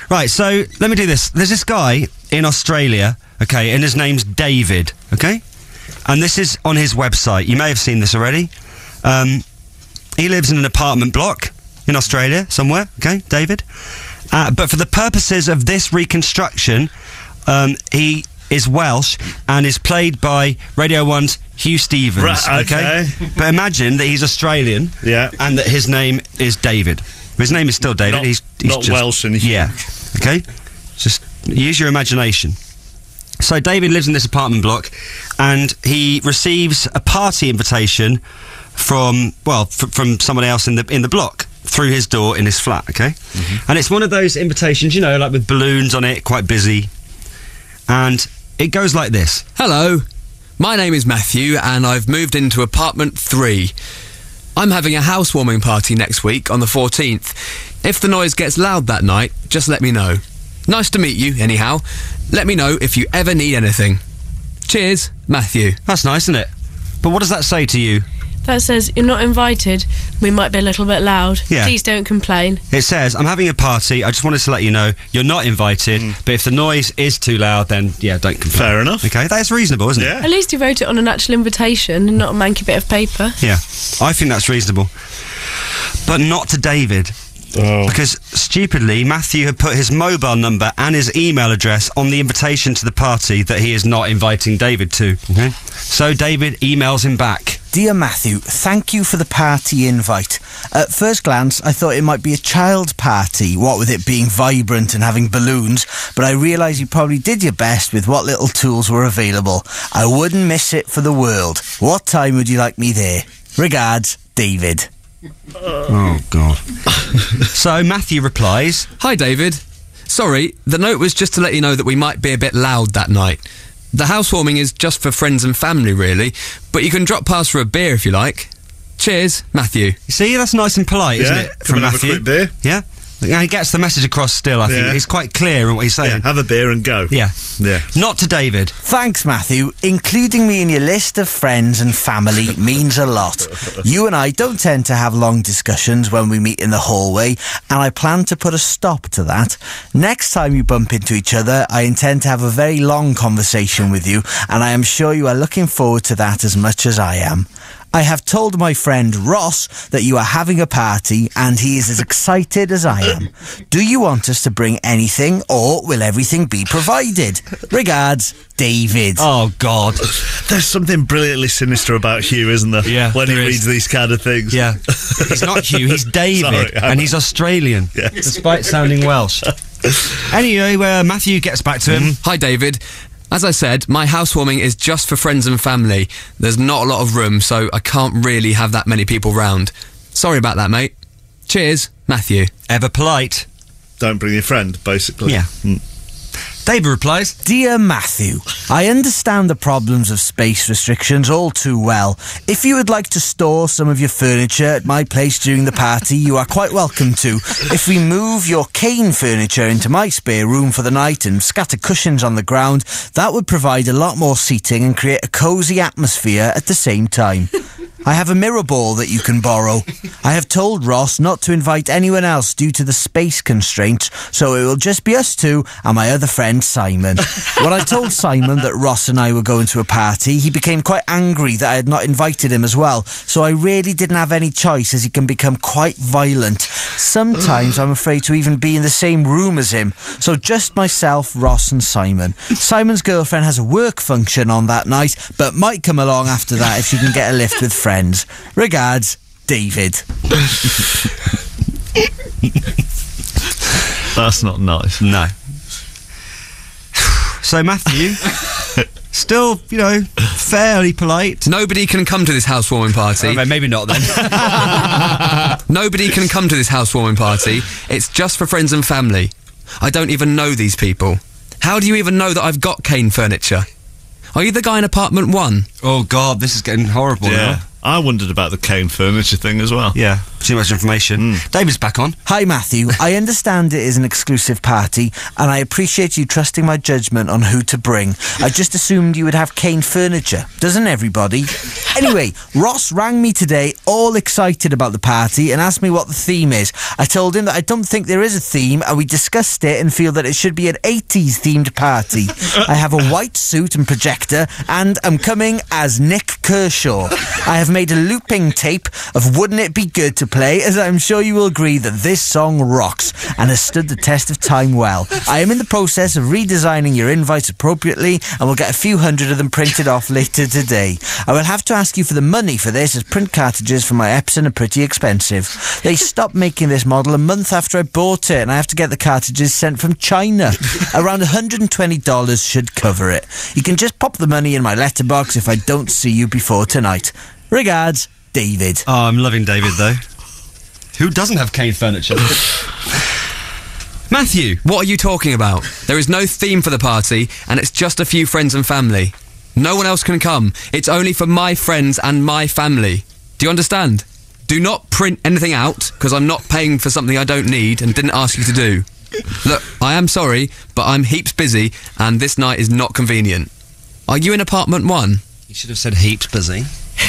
Right, so let me do this. There's this guy in Australia, okay, and his name's David, okay? And this is on his website. You may have seen this already. He lives in an apartment block in Australia somewhere, okay, David? But for the purposes of this reconstruction, he is Welsh and is played by Radio 1's Hugh Stevens, right, okay? But imagine that he's Australian, yeah, and that his name is David. His name is still David. He's not just Welsh, and yeah, okay. Just use your imagination. So David lives in this apartment block, and he receives a party invitation from someone else in the block through his door in his flat, okay? Mm-hmm. And it's one of those invitations, you know, like with balloons on it, quite busy. And it goes like this. Hello, my name is Matthew and I've moved into apartment 3. I'm having a housewarming party next week on the 14th. If the noise gets loud that night, just let me know. Nice to meet you, anyhow. Let me know if you ever need anything. Cheers, Matthew. That's nice, isn't it? But what does that say to you? That says, you're not invited. We might be a little bit loud. Yeah. Please don't complain. It says, I'm having a party. I just wanted to let you know you're not invited. But if the noise is too loud, then, yeah, don't complain. Fair enough. Okay, that is reasonable, isn't it? At least he wrote it on an actual invitation and not a manky bit of paper. Yeah, I think that's reasonable. But not to David. Oh. Because, stupidly, Matthew had put his mobile number and his email address on the invitation to the party that he is not inviting David to. Okay? So David emails him back. Dear Matthew, thank you for the party invite. At first glance, I thought it might be a child party, what with it being vibrant and having balloons, but I realise you probably did your best with what little tools were available. I wouldn't miss it for the world. What time would you like me there? Regards, David. Oh, God. So Matthew replies, Hi, David. Sorry, the note was just to let you know that we might be a bit loud that night. The housewarming is just for friends and family, really, but you can drop past for a beer if you like. Cheers, Matthew. You see, that's nice and polite, isn't it, from Matthew? Have a quick beer. Yeah? Yeah, he gets the message across still, I think. He's quite clear in what he's saying. Yeah, have a beer and go. Yeah. Yeah. Not to David. Thanks, Matthew. Including me in your list of friends and family means a lot. You and I don't tend to have long discussions when we meet in the hallway, and I plan to put a stop to that. Next time you bump into each other, I intend to have a very long conversation with you, and I am sure you are looking forward to that as much as I am. I have told my friend Ross that you are having a party and he is as excited as I am. Do you want us to bring anything or will everything be provided? Regards, David. Oh, God. There's something brilliantly sinister about Hugh, isn't there? Yeah, when he there reads is. these kind of things. Yeah. He's not Hugh, he's David. Sorry, and he's Australian. Yes. Despite sounding Welsh. Anyway, Matthew gets back to him. Hi, David. As I said, my housewarming is just for friends and family. There's not a lot of room, so I can't really have that many people round. Sorry about that, mate. Cheers, Matthew. Ever polite. Don't bring your friend, basically. Yeah. David replies, Dear Matthew, I understand the problems of space restrictions all too well. If you would like to store some of your furniture at my place during the party, you are quite welcome to. If we move your cane furniture into my spare room for the night and scatter cushions on the ground, that would provide a lot more seating and create a cosy atmosphere at the same time. I have a mirror ball that you can borrow. I have told Ross not to invite anyone else due to the space constraints, so it will just be us two and my other friend Simon. When I told Simon that Ross and I were going to a party, he became quite angry that I had not invited him as well, so I really didn't have any choice as he can become quite violent. Sometimes I'm afraid to even be in the same room as him, so just myself, Ross and Simon. Simon's girlfriend has a work function on that night, but might come along after that if she can get a lift with friends. Regards, David. That's not nice. No. So Matthew, still, you know, fairly polite. Nobody can come to this housewarming party. Oh, maybe not then. Nobody can come to this housewarming party. It's just for friends and family. I don't even know these people. How do you even know that I've got cane furniture? Are you the guy in apartment 1? Oh, God, this is getting horrible now. I wondered about the cane furniture thing as well. Yeah. too much information. David's back on. Hi, Matthew. I understand it is an exclusive party, and I appreciate you trusting my judgment on who to bring. I just assumed you would have cane furniture. Doesn't everybody? Anyway, Ross rang me today all excited about the party and asked me what the theme is. I told him that I don't think there is a theme, and we discussed it and feel that it should be an 80s themed party. I have a white suit and projector, and I'm coming as Nick Kershaw. I have made a looping tape of Wouldn't It Be Good to play, as I'm sure you will agree that this song rocks and has stood the test of time well. I am in the process of redesigning your invites appropriately, and will get a few hundred of them printed off later today. I will have to ask you for the money for this, as print cartridges for my Epson are pretty expensive. They stopped making this model a month after I bought it, and I have to get the cartridges sent from China. Around $120 should cover it. You can just pop the money in my letterbox if I don't see you before tonight. Regards, David. Oh, I'm loving David, though. Who doesn't have cane furniture? Matthew. What are you talking about? There is no theme for the party, and it's just a few friends and family. No one else can come. It's only for my friends and my family. Do you understand? Do not print anything out, because I'm not paying for something I don't need and didn't ask you to do. Look, I am sorry, but I'm heaps busy, and this night is not convenient. Are you in apartment 1? You should have said heaps busy.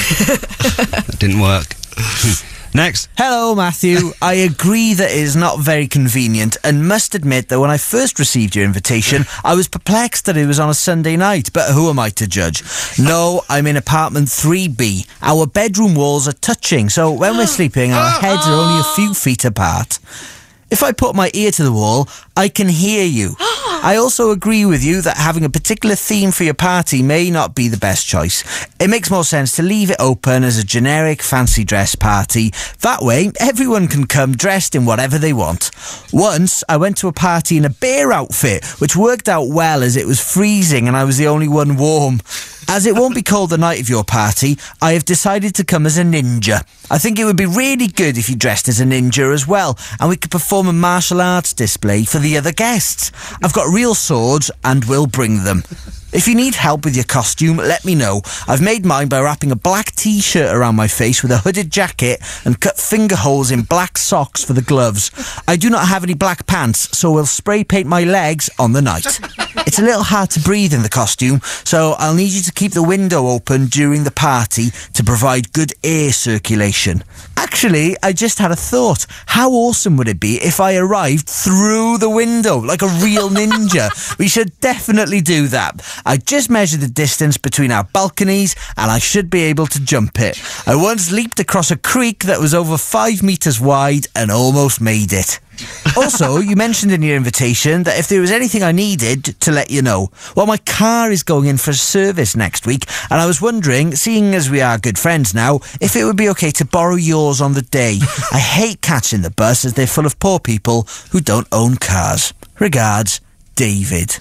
That didn't work. Next. Hello, Matthew. I agree that it is not very convenient, and must admit that when I first received your invitation, I was perplexed that it was on a Sunday night, but who am I to judge? No, I'm in apartment 3B. Our bedroom walls are touching, so when we're sleeping, our heads are only a few feet apart. If I put my ear to the wall, I can hear you. I also agree with you that having a particular theme for your party may not be the best choice. It makes more sense to leave it open as a generic fancy dress party. That way, everyone can come dressed in whatever they want. Once, I went to a party in a bear outfit, which worked out well as it was freezing and I was the only one warm. As it won't be cold the night of your party, I have decided to come as a ninja. I think it would be really good if you dressed as a ninja as well, and we could perform a martial arts display for the other guests. I've got real swords and will bring them. If you need help with your costume, let me know. I've made mine by wrapping a black t-shirt around my face with a hooded jacket and cut finger holes in black socks for the gloves. I do not have any black pants, so we'll spray paint my legs on the night. It's a little hard to breathe in the costume, so I'll need you to keep the window open during the party to provide good air circulation. Actually, I just had a thought. How awesome would it be if I arrived through the window like a real ninja? We should definitely do that. I just measured the distance between our balconies and I should be able to jump it. I once leaped across a creek that was over 5 meters wide and almost made it. Also, you mentioned in your invitation that if there was anything I needed, to let you know. Well, my car is going in for service next week, and I was wondering, seeing as we are good friends now, if it would be okay to borrow yours on the day. I hate catching the bus as they're full of poor people who don't own cars. Regards, David.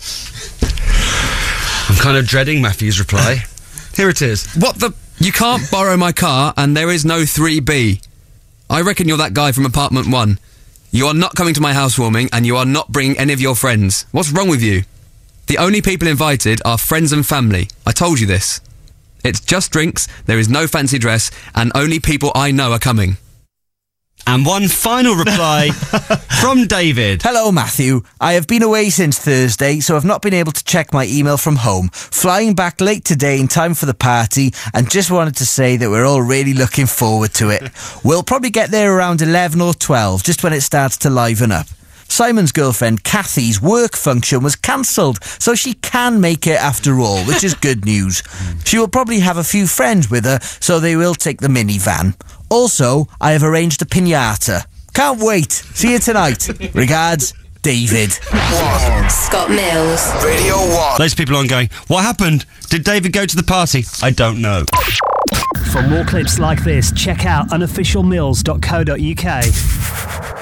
I'm kind of dreading Matthew's reply. Here it is. What the... You can't borrow my car, and there is no 3B. I reckon you're that guy from apartment 1. You are not coming to my housewarming, and you are not bringing any of your friends. What's wrong with you? The only people invited are friends and family. I told you this. It's just drinks, there is no fancy dress, and only people I know are coming. And one final reply from David. Hello, Matthew. I have been away since Thursday, so I've not been able to check my email from home. Flying back late today in time for the party, and just wanted to say that we're all really looking forward to it. We'll probably get there around 11 or 12, just when it starts to liven up. Simon's girlfriend Kathy's work function was cancelled, so she can make it after all, which is good news. She will probably have a few friends with her, so they will take the minivan. Also, I have arranged a piñata. Can't wait. See you tonight. Regards, David. Scott Mills. Radio 1. Those people on going, what happened? Did David go to the party? I don't know. For more clips like this, check out unofficialmills.co.uk.